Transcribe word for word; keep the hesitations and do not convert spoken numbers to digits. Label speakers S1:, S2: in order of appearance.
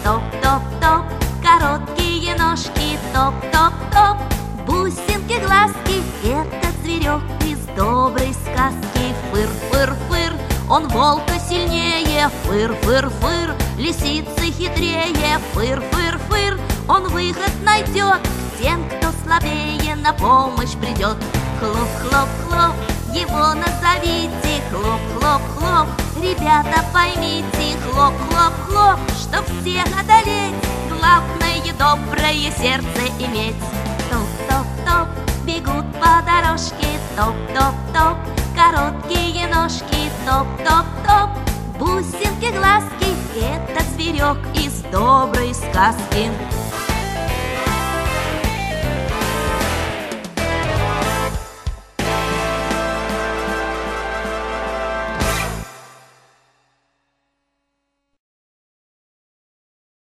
S1: топ-топ-топ, короткие ножки, топ-топ-топ, бусинки, глазки, этот зверек из доброй сказки. Фыр-фыр-фыр, он волка сильнее, фыр-фыр-фыр, лисицы хитрее, фыр-фыр-фыр, он выход найдет, всем, кто слабее, на помощь придет. Хлоп-хлоп-хлоп, его назовите, хлоп-хлоп-хлоп, ребята, поймите, хлоп-хлоп-хлоп, чтоб всех одолеть, главное доброе сердце иметь. Топ-топ-топ, бегут по дорожке, топ-топ-топ, короткие ножки, топ-топ-топ, бусинки, глазки, это зверек из доброй сказки.